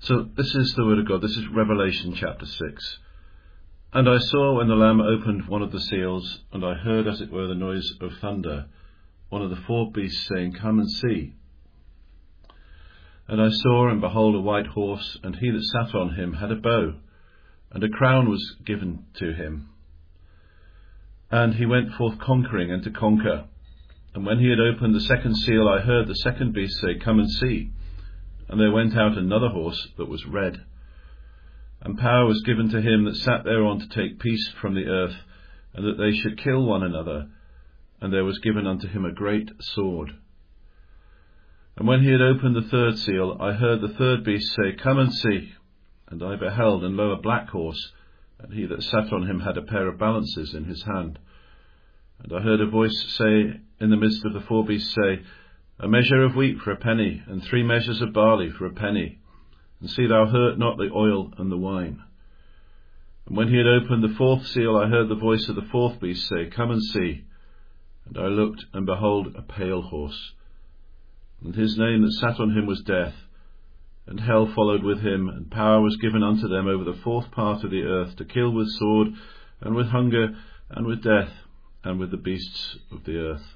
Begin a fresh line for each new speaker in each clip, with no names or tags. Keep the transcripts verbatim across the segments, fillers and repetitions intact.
So this is the word of God. This is Revelation chapter six. And I saw when the Lamb opened one of the seals, and I heard as it were the noise of thunder, one of the four beasts saying, Come and see. And I saw, and behold, a white horse, and he that sat on him had a bow, and a crown was given to him. And he went forth conquering and to conquer. And when he had opened the second seal, I heard the second beast say, Come and see. And there went out another horse that was red. And power was given to him that sat thereon to take peace from the earth, and that they should kill one another. And there was given unto him a great sword. And when he had opened the third seal, I heard the third beast say, Come and see. And I beheld, and lo, a black horse, and he that sat on him had a pair of balances in his hand. And I heard a voice say in the midst of the four beasts say, A measure of wheat for a penny, and three measures of barley for a penny. And see thou hurt not the oil and the wine. And when he had opened the fourth seal, I heard the voice of the fourth beast say, Come and see. And I looked, and behold, a pale horse. And his name that sat on him was Death, and hell followed with him, and power was given unto them over the fourth part of the earth, to kill with sword, and with hunger, and with death, and with the beasts of the earth.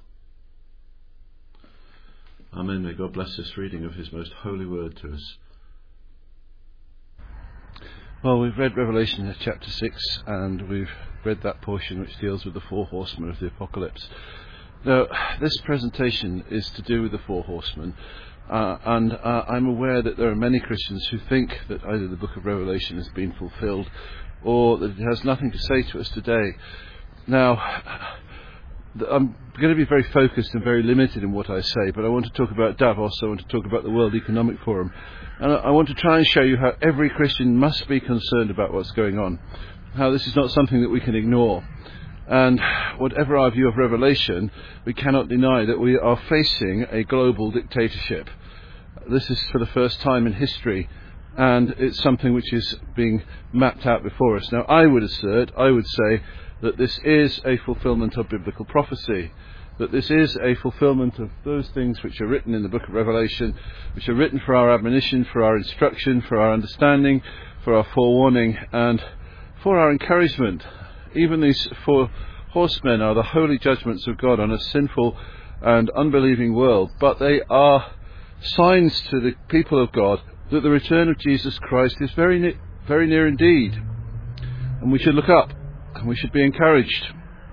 Amen. May God bless this reading of his most holy word to us.
Well, we've read Revelation chapter six, and we've read that portion which deals with the four horsemen of the apocalypse. Now, this presentation is to do with the four horsemen, uh, and uh, I'm aware that there are many Christians who think that either the book of Revelation has been fulfilled, or that it has nothing to say to us today. Now, I'm going to be very focused and very limited in what I say, but I want to talk about Davos, I want to talk about the World Economic Forum, and I want to try and show you how every Christian must be concerned about what's going on, how this is not something that we can ignore. And whatever our view of Revelation, we cannot deny that we are facing a global dictatorship. This is for the first time in history, and it's something which is being mapped out before us. Now, I would assert, I would say, that this is a fulfillment of biblical prophecy, that this is a fulfillment of those things which are written in the book of Revelation, which are written for our admonition, for our instruction, for our understanding, for our forewarning, and for our encouragement. Even these four horsemen are the holy judgments of God on a sinful and unbelieving world, but they are signs to the people of God that the return of Jesus Christ is very, ne- very near indeed, and we should look up. And we should be encouraged.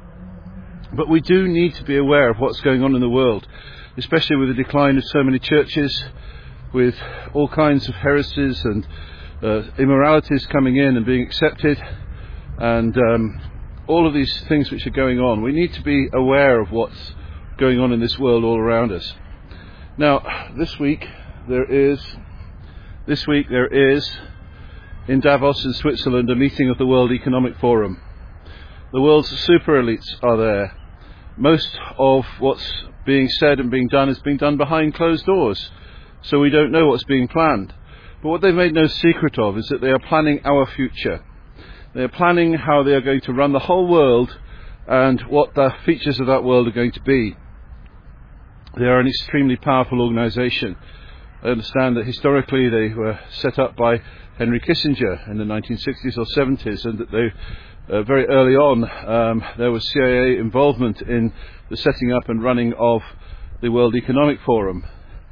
But we do need to be aware of what's going on in the world, especially with the decline of so many churches, with all kinds of heresies and uh, immoralities coming in and being accepted, and um, all of these things which are going on. We need to be aware of what's going on in this world all around us. Now, this week there is, this week there is in Davos in Switzerland a meeting of the World Economic Forum. The world's super elites are there. Most of what's being said and being done is being done behind closed doors, so we don't know what's being planned. But what they've made no secret of is that they are planning our future. They are planning how they are going to run the whole world and what the features of that world are going to be. They are an extremely powerful organisation. I understand that historically they were set up by Henry Kissinger in the nineteen sixties or seventies, and that they Uh, very early on, um, there was C I A involvement in the setting up and running of the World Economic Forum.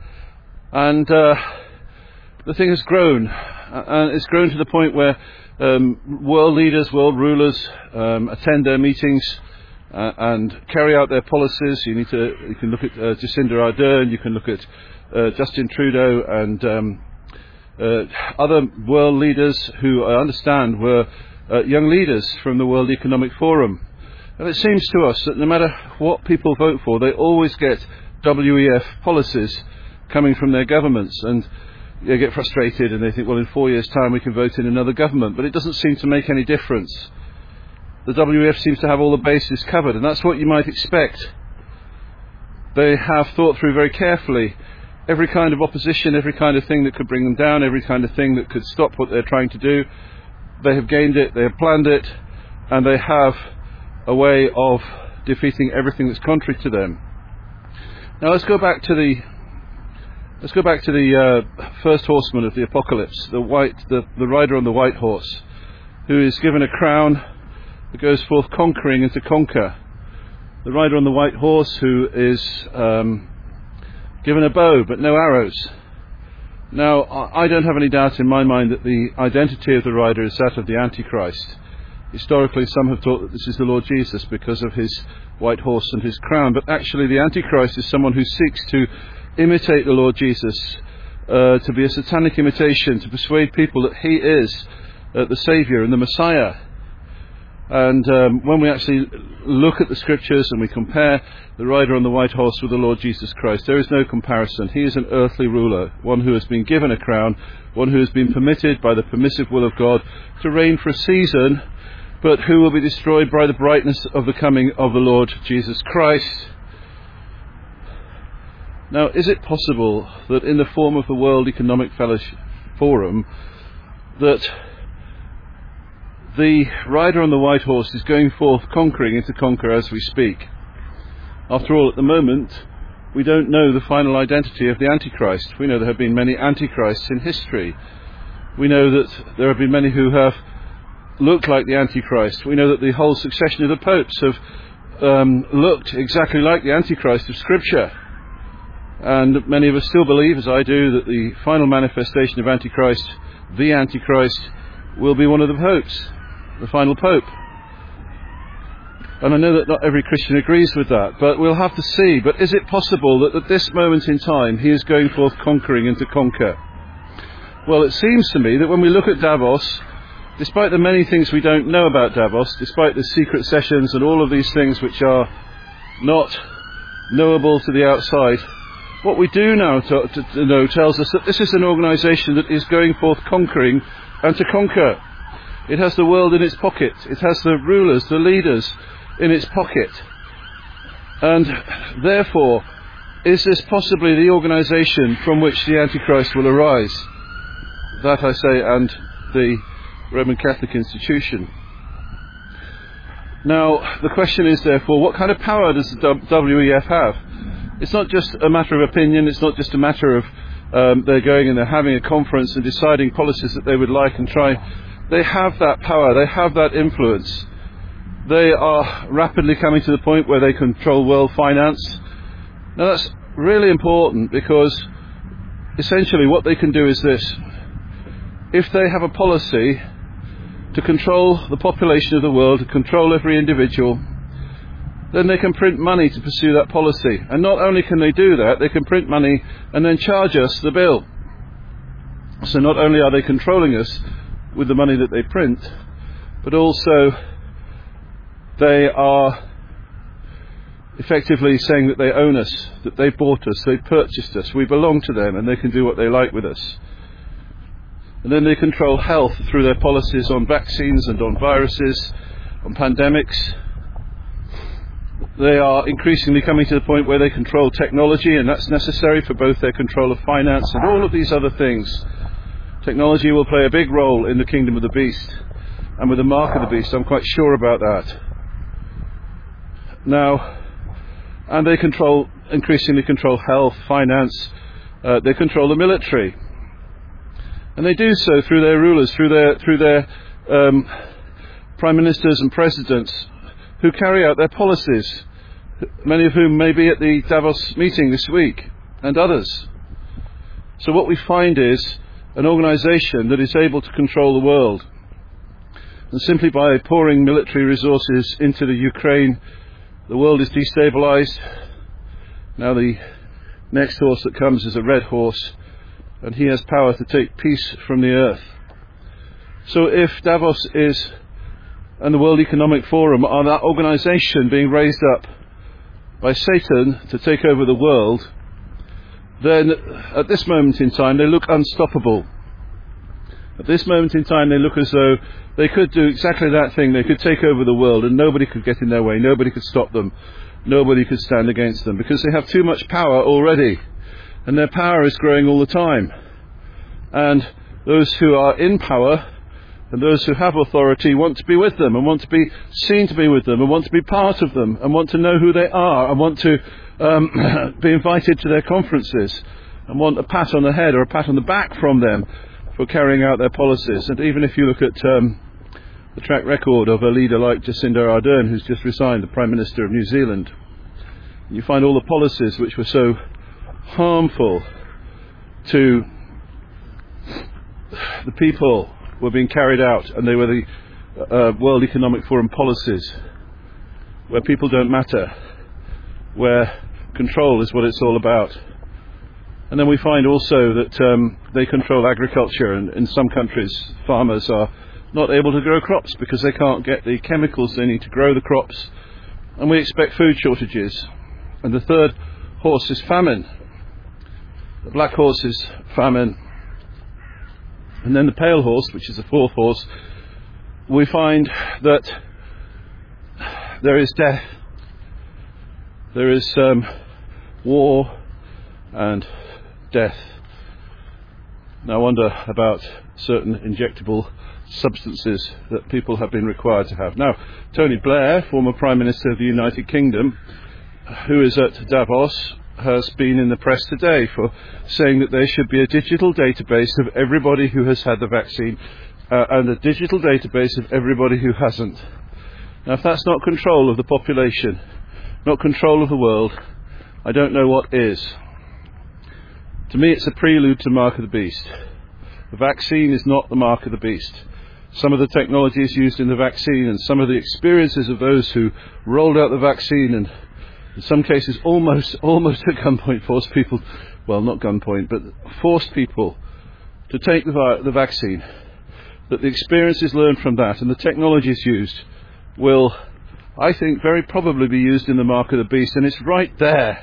And uh, the thing has grown, and it's grown to the point where um, world leaders, world rulers um, attend their meetings uh, and carry out their policies. You need to, you can look at uh, Jacinda Ardern, you can look at uh, Justin Trudeau, and um, uh, other world leaders who I understand were Uh, young leaders from the World Economic Forum. And it seems to us that no matter what people vote for, they always get W E F policies coming from their governments, and they get frustrated and they think, well, in four years' time we can vote in another government. But it doesn't seem to make any difference. The W E F seems to have all the bases covered, and that's what you might expect. They have thought through very carefully every kind of opposition, every kind of thing that could bring them down, every kind of thing that could stop what they're trying to do. They have gained it, they have planned it, and they have a way of defeating everything that's contrary to them. Now let's go back to the Let's go back to the uh, first horseman of the apocalypse, the white, the, the rider on the white horse, who is given a crown that goes forth conquering and to conquer. The rider on the white horse who is um, given a bow but no arrows. Now, I don't have any doubt in my mind that the identity of the rider is that of the Antichrist. Historically, some have thought that this is the Lord Jesus because of his white horse and his crown, but actually the Antichrist is someone who seeks to imitate the Lord Jesus, uh, to be a satanic imitation, to persuade people that he is uh, the Saviour and the Messiah. And um, when we actually look at the Scriptures and we compare the rider on the white horse with the Lord Jesus Christ, there is no comparison. He is an earthly ruler, one who has been given a crown, one who has been permitted by the permissive will of God to reign for a season, but who will be destroyed by the brightness of the coming of the Lord Jesus Christ. Now, is it possible that in the form of the World Economic Fellowship Forum, that the rider on the white horse is going forth conquering and to conquer as we speak? After all, at the moment, we don't know the final identity of the Antichrist. We know there have been many Antichrists in history. We know that there have been many who have looked like the Antichrist. We know that the whole succession of the popes have um, looked exactly like the Antichrist of Scripture. And many of us still believe, as I do, that the final manifestation of Antichrist, the Antichrist, will be one of the popes, the final pope. And I know that not every Christian agrees with that, but we'll have to see. But is it possible that at this moment in time he is going forth conquering and to conquer? Well, it seems to me that when we look at Davos, despite the many things we don't know about Davos, despite the secret sessions and all of these things which are not knowable to the outside, what we do now to, to, to know tells us that this is an organisation that is going forth conquering and to conquer. It has the world in its pocket. It has the rulers, the leaders in its pocket. And therefore, is this possibly the organisation from which the Antichrist will arise? That I say, and the Roman Catholic institution. Now, the question is therefore, what kind of power does the W E F have? It's not just a matter of opinion, it's not just a matter of um, they're going and they're having a conference and deciding policies that they would like and try. They have that power, they have that influence. They are rapidly coming to the point where they control world finance. Now that's really important because essentially what they can do is this. If they have a policy to control the population of the world, to control every individual, then they can print money to pursue that policy. And not only can they do that, they can print money and then charge us the bill. So not only are they controlling us with the money that they print, but also they are effectively saying that they own us, that they bought us, they purchased us, we belong to them, and they can do what they like with us. And then they control health through their policies on vaccines and on viruses, on pandemics. They are increasingly coming to the point where they control technology, and that's necessary for both their control of finance and all of these other things. Technology will play a big role in the kingdom of the beast, and with the mark of the beast, I'm quite sure about that. Now, and they control, increasingly control health, finance, uh, they control the military. And they do so through their rulers, through their, through their um, prime ministers and presidents who carry out their policies, many of whom may be at the Davos meeting this week, and others. So what we find is an organisation that is able to control the world. And simply by pouring military resources into the Ukraine, the world is destabilised. Now the next horse that comes is a red horse, and he has power to take peace from the earth. So if Davos is, and the World Economic Forum are that organisation being raised up by Satan to take over the world, then at this moment in time they look unstoppable. At this moment in time they look as though they could do exactly that thing. They could take over the world and nobody could get in their way, nobody could stop them, nobody could stand against them, because they have too much power already, and their power is growing all the time. And those who are in power and those who have authority want to be with them, and want to be seen to be with them, and want to be part of them, and want to know who they are, and want to um, be invited to their conferences, and want a pat on the head or a pat on the back from them for carrying out their policies. And even if you look at um, the track record of a leader like Jacinda Ardern, who's just resigned, the Prime Minister of New Zealand, you find all the policies which were so harmful to the people were being carried out, and they were the uh, World Economic Forum policies, where people don't matter, where control is what it's all about. And then we find also that um, they control agriculture, and in some countries farmers are not able to grow crops because they can't get the chemicals they need to grow the crops, and we expect food shortages. And the third horse is famine. The black horse is famine. And then the pale horse, which is the fourth horse, we find that there is death, there is um, war and death. Now, I wonder about certain injectable substances that people have been required to have. Now, Tony Blair, former Prime Minister of the United Kingdom, who is at Davos, has been in the press today for saying that there should be a digital database of everybody who has had the vaccine uh, and a digital database of everybody who hasn't. Now, if that's not control of the population, not control of the world, I don't know what is. To me, it's a prelude to Mark of the Beast. The vaccine is not the mark of the beast. Some of the technologies used in the vaccine and some of the experiences of those who rolled out the vaccine and in some cases almost almost at gunpoint forced people, well, not gunpoint, but forced people to take the, vi- the vaccine, that the experiences learned from that and the technologies used will, I think, very probably be used in the mark of the beast, and it's right there.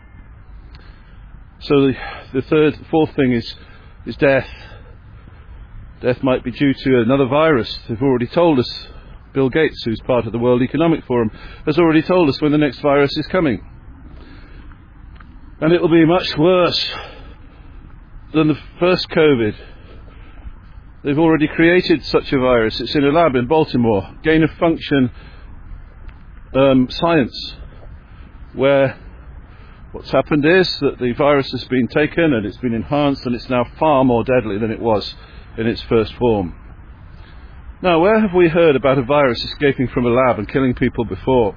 So the, the third, fourth thing is, is death. Death might be due to another virus. They've already told us. Bill Gates, who's part of the World Economic Forum, has already told us when the next virus is coming. And it will be much worse than the first COVID. They've already created such a virus. It's in a lab in Baltimore, gain of function um, science, where what's happened is that the virus has been taken and it's been enhanced and it's now far more deadly than it was in its first form. Now, where have we heard about a virus escaping from a lab and killing people before?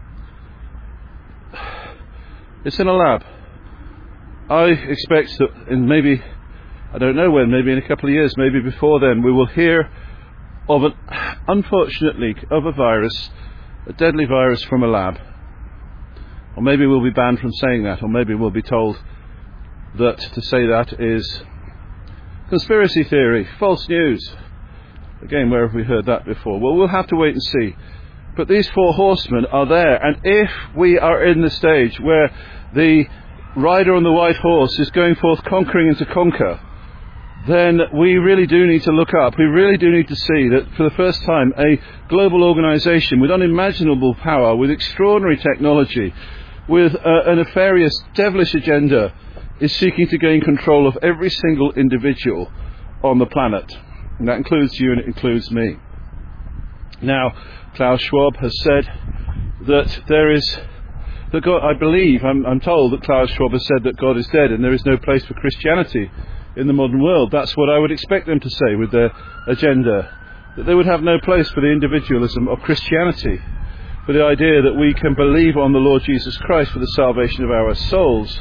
It's in a lab. I expect that in maybe, I don't know when, maybe in a couple of years, maybe before then, we will hear of an, unfortunately, of a virus, a deadly virus from a lab. Or maybe we'll be banned from saying that, or maybe we'll be told that to say that is conspiracy theory, false news. Again, where have we heard that before? Well, we'll have to wait and see. But these four horsemen are there, and if we are in the stage where the rider on the white horse is going forth conquering and to conquer, then we really do need to look up. We really do need to see that for the first time a global organisation with unimaginable power, with extraordinary technology, with uh, a nefarious, devilish agenda, is seeking to gain control of every single individual on the planet. And that includes you and it includes me. Now, Klaus Schwab has said that there is, that God, I believe, I'm, I'm told that Klaus Schwab has said that God is dead and there is no place for Christianity in the modern world. That's what I would expect them to say with their agenda, that they would have no place for the individualism of Christianity, for the idea that we can believe on the Lord Jesus Christ for the salvation of our souls.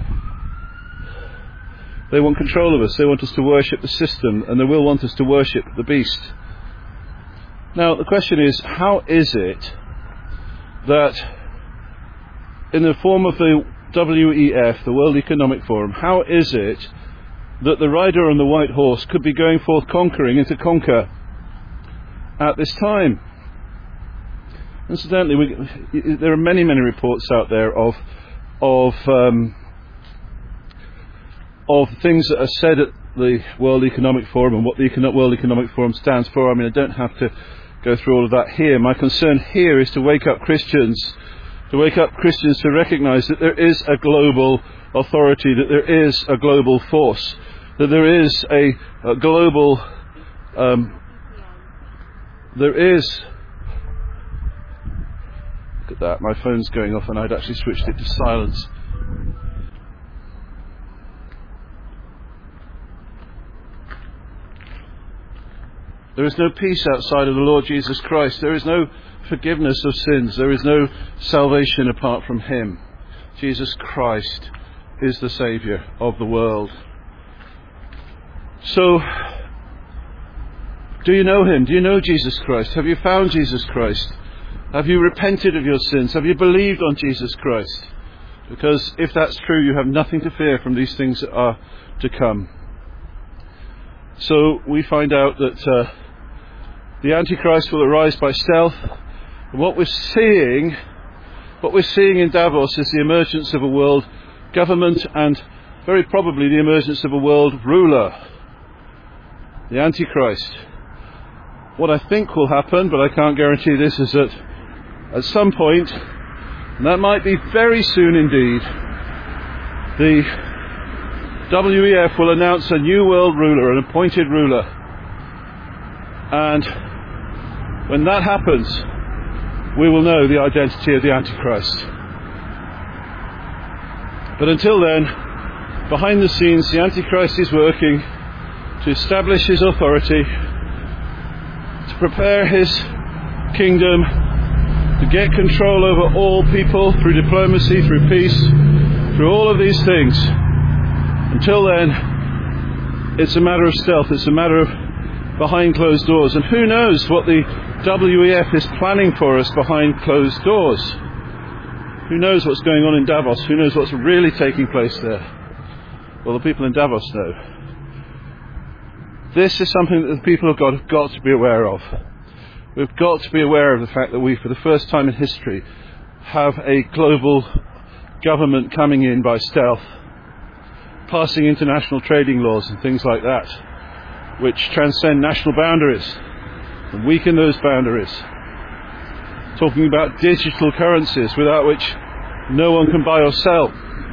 They want control of us. They want us to worship the system, and they will want us to worship the beast. Now, the question is, how is it that in the form of the W E F, the World Economic Forum, how is it that the rider on the white horse could be going forth conquering and to conquer at this time? Incidentally, we, there are many, many reports out there of of um, of things that are said at the World Economic Forum and what the Econo- World Economic Forum stands for. I mean, I don't have to go through all of that here. My concern here is to wake up Christians, to wake up Christians to recognise that there is a global authority, that there is a global force, that there is a, a global, um, there is, look at that, my phone's going off and I'd actually switched it to silence. There is no peace outside of the Lord Jesus Christ. There is no forgiveness of sins. There is no salvation apart from him. Jesus Christ is the Saviour of the world. So, do you know him? Do you know Jesus Christ? Have you found Jesus Christ? Have you repented of your sins? Have you believed on Jesus Christ? Because if that's true, you have nothing to fear from these things that are to come. So we find out that uh, the Antichrist will arise by stealth. And what we're seeing, what we're seeing in Davos is the emergence of a world government and very probably the emergence of a world ruler, the Antichrist. What I think will happen, but I can't guarantee this, is that at some point, and that might be very soon indeed, the W E F will announce a new world ruler, an appointed ruler. And when that happens, we will know the identity of the Antichrist. But until then, behind the scenes, the Antichrist is working to establish his authority, to prepare his kingdom, to get control over all people through diplomacy, through peace, through all of these things. Until then, it's a matter of stealth, it's a matter of behind closed doors. And who knows what the W E F is planning for us behind closed doors? Who knows what's going on in Davos? Who knows what's really taking place there? Well, the people in Davos know. This is something that the people of God have got to be aware of. We've got to be aware of the fact that we, for the first time in history, have a global government coming in by stealth, passing international trading laws and things like that, which transcend national boundaries and weaken those boundaries. Talking about digital currencies without which no one can buy or sell,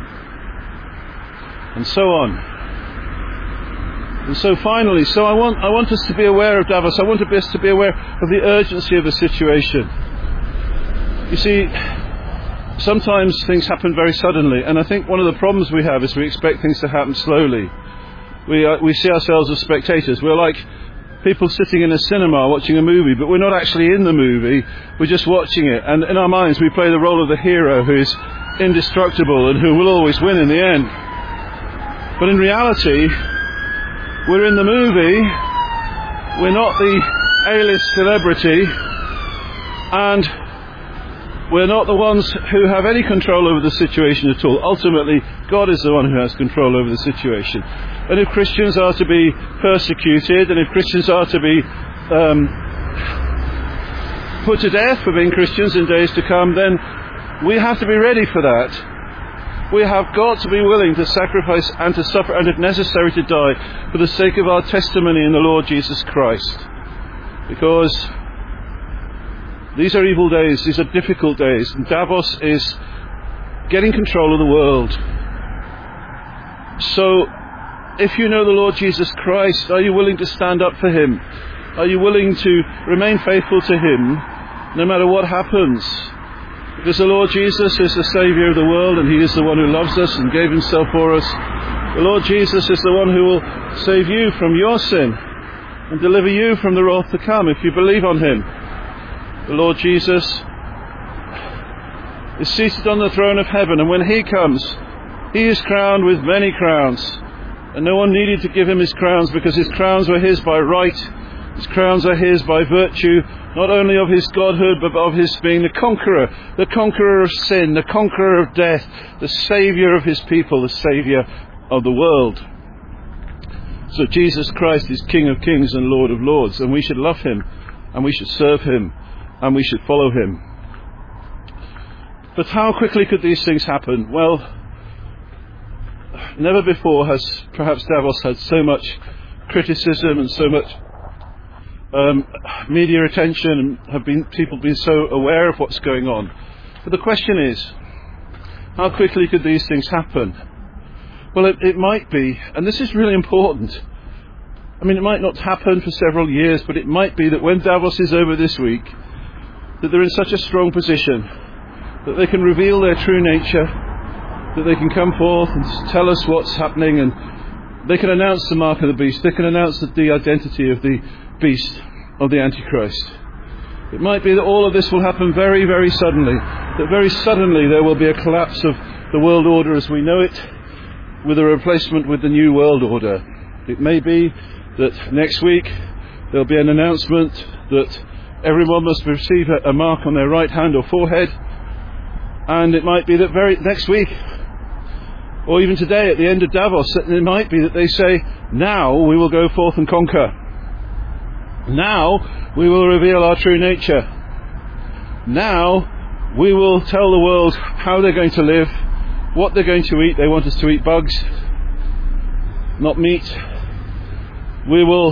and so on. And so finally, so I want I want us to be aware of Davos. I want us to be aware of the urgency of the situation. You see, sometimes things happen very suddenly, and I think one of the problems we have is we expect things to happen slowly. We uh, we see ourselves as spectators. We're like people sitting in a cinema watching a movie, but we're not actually in the movie. We're just watching it, and in our minds we play the role of the hero who is indestructible and who will always win in the end. But in reality, we're in the movie, we're not the A-list celebrity, and we're not the ones who have any control over the situation at all. Ultimately, God is the one who has control over the situation. And if Christians are to be persecuted, and if Christians are to be um, put to death for being Christians in days to come, then we have to be ready for that. We have got to be willing to sacrifice and to suffer, and if necessary to die, for the sake of our testimony in the Lord Jesus Christ. Because these are evil days, these are difficult days, and Davos is getting control of the world. So, if you know the Lord Jesus Christ, are you willing to stand up for him? Are you willing to remain faithful to him, no matter what happens? Because the Lord Jesus is the Saviour of the world, and he is the one who loves us and gave himself for us. The Lord Jesus is the one who will save you from your sin and deliver you from the wrath to come if you believe on him. The Lord Jesus is seated on the throne of heaven, and when he comes, he is crowned with many crowns. And no one needed to give him his crowns, because his crowns were his by right. His crowns are his by virtue, not only of his godhood, but of his being the conqueror, the conqueror of sin, the conqueror of death, the saviour of his people, the saviour of the world. So Jesus Christ is King of kings and Lord of lords, and we should love him, and we should serve him, and we should follow him. But how quickly could these things happen? Well, never before has perhaps Davos had so much criticism and so much um, media attention, and have been people been so aware of what's going on. But the question is, how quickly could these things happen? Well, it, it might be, and this is really important. I mean, it might not happen for several years, but it might be that when Davos is over this week, that they're in such a strong position that they can reveal their true nature, that they can come forth and tell us what's happening, and They can announce the mark of the beast. They can announce the, the identity of the beast, of the Antichrist. It might be that all of this will happen very, very suddenly. That very suddenly there will be a collapse of the world order as we know it, with a replacement with the new world order. It may be that next week there'll be an announcement that everyone must receive a, a mark on their right hand or forehead. And it might be that very next week, or even today at the end of Davos, it might be that they say, now we will go forth and conquer. Now we will reveal our true nature. Now we will tell the world how they're going to live, what they're going to eat. They want us to eat bugs, not meat. We will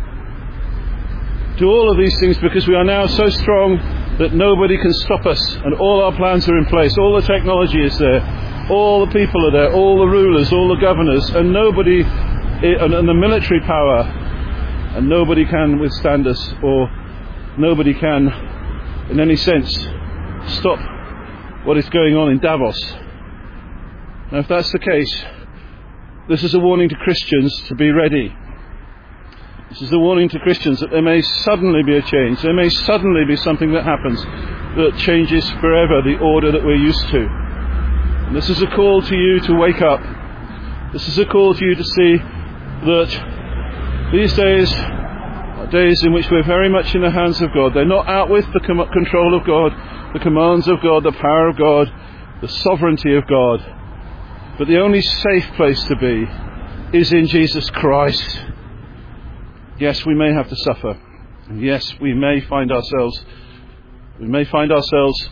do all of these things because we are now so strong that nobody can stop us, and all our plans are in place. All the technology is there, all the people are there, all the rulers, all the governors, and nobody, and, and the military power, and nobody can withstand us, or nobody can, in any sense, stop what is going on in Davos. Now, if that's the case, this is a warning to Christians to be ready. This is a warning to Christians that there may suddenly be a change. There may suddenly be something that happens that changes forever the order that we're used to. And this is a call to you to wake up. This is a call to you to see that these days are days in which we're very much in the hands of God. They're not out with the com- control of God, the commands of God, the power of God, the sovereignty of God. But the only safe place to be is in Jesus Christ. Yes, we may have to suffer. Yes, we may find ourselves, we may find ourselves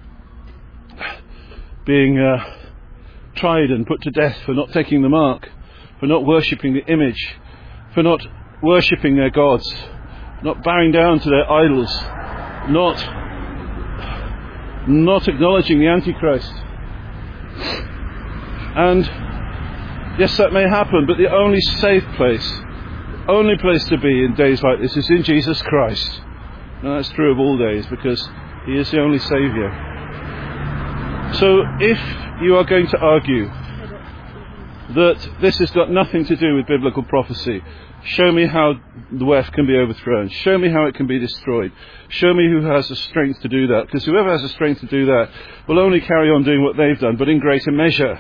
being uh, tried and put to death for not taking the mark, for not worshipping the image, for not worshipping their gods, not bowing down to their idols, not not acknowledging the Antichrist. And yes, that may happen, but the only safe place, only place to be in days like this is in Jesus Christ. And that's true of all days, because He is the only Saviour. So if you are going to argue that this has got nothing to do with biblical prophecy, show me how the West can be overthrown. Show me how it can be destroyed. Show me who has the strength to do that. Because whoever has the strength to do that will only carry on doing what they've done, but in greater measure.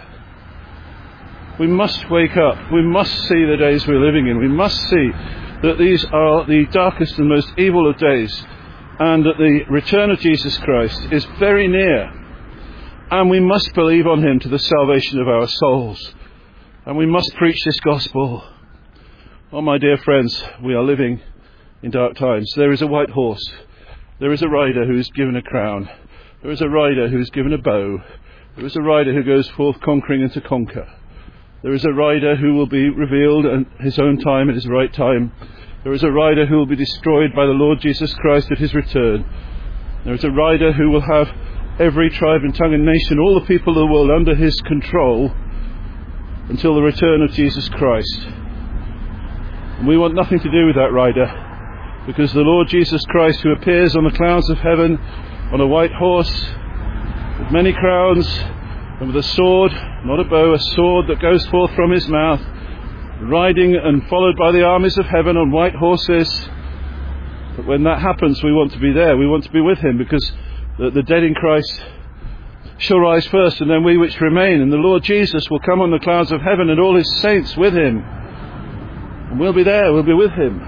We must wake up. We must see the days we're living in. We must see that these are the darkest and most evil of days, and that the return of Jesus Christ is very near. And we must believe on Him to the salvation of our souls. And we must preach this gospel. Oh, my dear friends, we are living in dark times. There is a white horse. There is a rider who is given a crown. There is a rider who is given a bow. There is a rider who goes forth conquering and to conquer. There is a rider who will be revealed at His own time, at His right time. There is a rider who will be destroyed by the Lord Jesus Christ at His return. There is a rider who will have every tribe and tongue and nation, all the people of the world under His control until the return of Jesus Christ. And we want nothing to do with that rider, because the Lord Jesus Christ, who appears on the clouds of heaven on a white horse with many crowns, and with a sword, not a bow, a sword that goes forth from His mouth, riding and followed by the armies of heaven on white horses. But when that happens, we want to be there. We want to be with Him, because the, the dead in Christ shall rise first, and then we which remain. And the Lord Jesus will come on the clouds of heaven, and all His saints with Him. And we'll be there. We'll be with Him.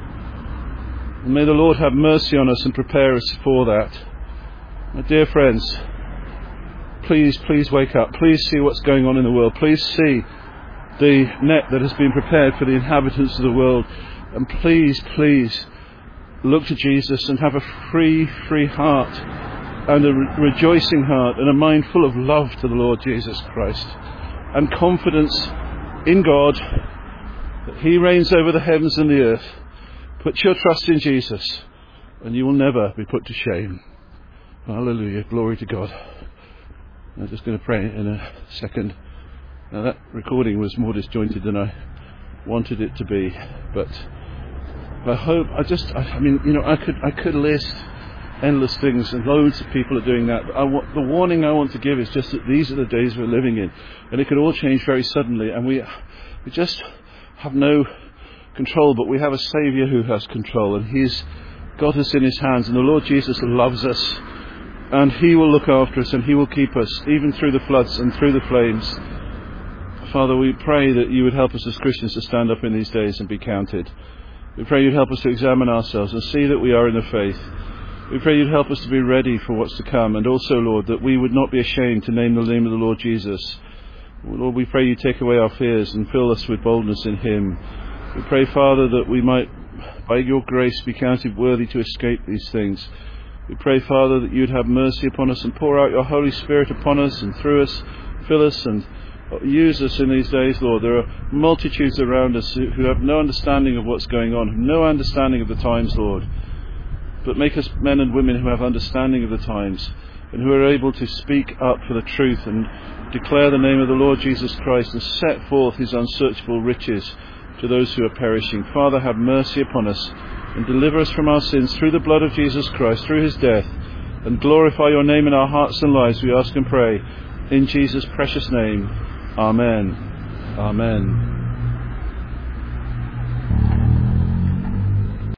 And may the Lord have mercy on us and prepare us for that. My dear friends, Please, please wake up. Please see what's going on in the world. Please see the net that has been prepared for the inhabitants of the world. And please, please look to Jesus and have a free, free heart and a re- rejoicing heart and a mind full of love to the Lord Jesus Christ and confidence in God that He reigns over the heavens and the earth. Put your trust in Jesus and you will never be put to shame. Hallelujah. Glory to God. I'm just going to pray in a second. Now, that recording was more disjointed than I wanted it to be, but I hope, I just, I, I mean, you know, I could, I could list endless things, and loads of people are doing that, but I want, the warning I want to give is just that these are the days we're living in, and it could all change very suddenly, and we, we just, have no control, but we have a Saviour who has control, and He's got us in His hands, and the Lord Jesus loves us, and He will look after us, and He will keep us, even through the floods and through the flames. Father, we pray that you would help us as Christians to stand up in these days and be counted. We pray you'd help us to examine ourselves and see that we are in the faith. We pray you'd help us to be ready for what's to come, and also, Lord, that we would not be ashamed to name the name of the Lord Jesus. Lord, we pray you take away our fears and fill us with boldness in Him. We pray, Father, that we might, by your grace, be counted worthy to escape these things. We pray, Father, that you'd have mercy upon us and pour out your Holy Spirit upon us and through us, fill us and use us in these days, Lord. There are multitudes around us who have no understanding of what's going on, no understanding of the times, Lord. But make us men and women who have understanding of the times and who are able to speak up for the truth and declare the name of the Lord Jesus Christ and set forth His unsearchable riches to those who are perishing. Father, have mercy upon us and deliver us from our sins through the blood of Jesus Christ, through His death, and glorify your name in our hearts and lives, we ask and pray. In Jesus' precious name, Amen. Amen.